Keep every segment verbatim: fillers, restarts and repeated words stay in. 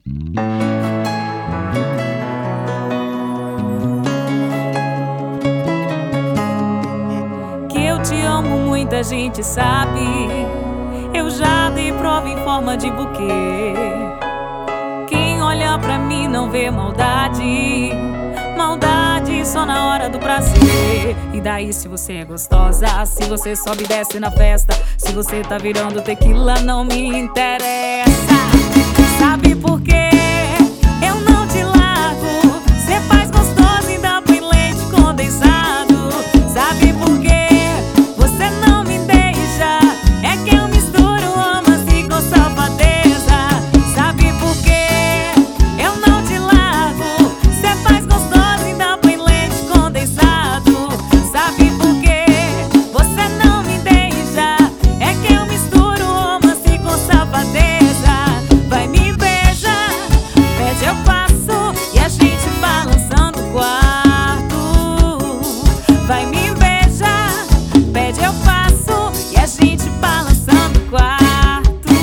Que eu te amo, muita gente sabe. Eu já dei prova em forma de buquê. Quem olha pra mim não vê maldade. Maldade só na hora do prazer. E daí se você é gostosa, se você sobe e desce na festa, se você tá virando tequila, não me interessa. Sabe por quê? Eu não te largo. Cê faz gostoso e dá põe leite condensado. Sabe por quê? Você não me deixa. É que eu misturo romance com safadeza. Sabe por quê? Eu não te largo. Cê faz gostoso e dá põe leite condensado. Sabe por quê? Você não me deixa. É que eu misturo romance com safadeza. Vai me beijar, pede eu passo e a gente balançando o quarto. Vai me beijar, pede eu passo e a gente balançando o quarto.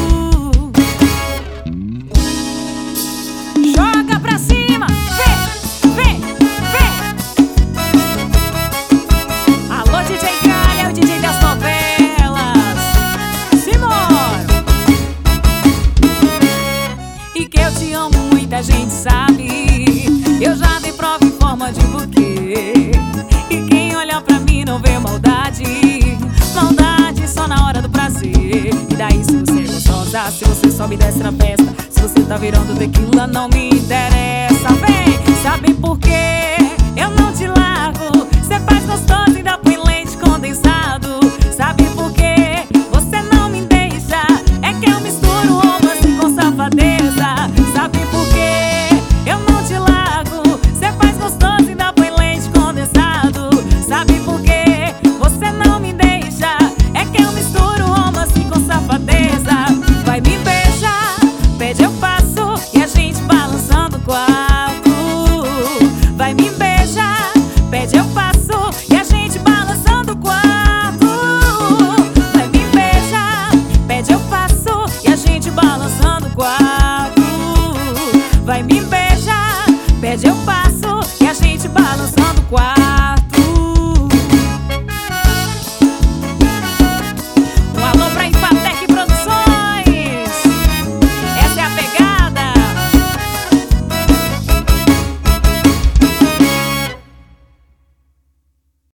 Joga pra cima, vem, vem, vem. Alô D J Calha, o D J das novelas. Simbora! E que eu te amo, muita gente sabe. Eu já dei prova em forma de buquê. E quem olha pra mim não vê maldade. Maldade só na hora do prazer. E daí se você é gostosa, se você sobe e desce na festa, se você tá virando tequila, não me interessa. Vem, sabe por quê? Eu não te largo. Cê faz gostoso e dá põe leite condensado. Sabe por quê? Você não me deixa. É que eu misturo romance com safadeza. Sabe por quê?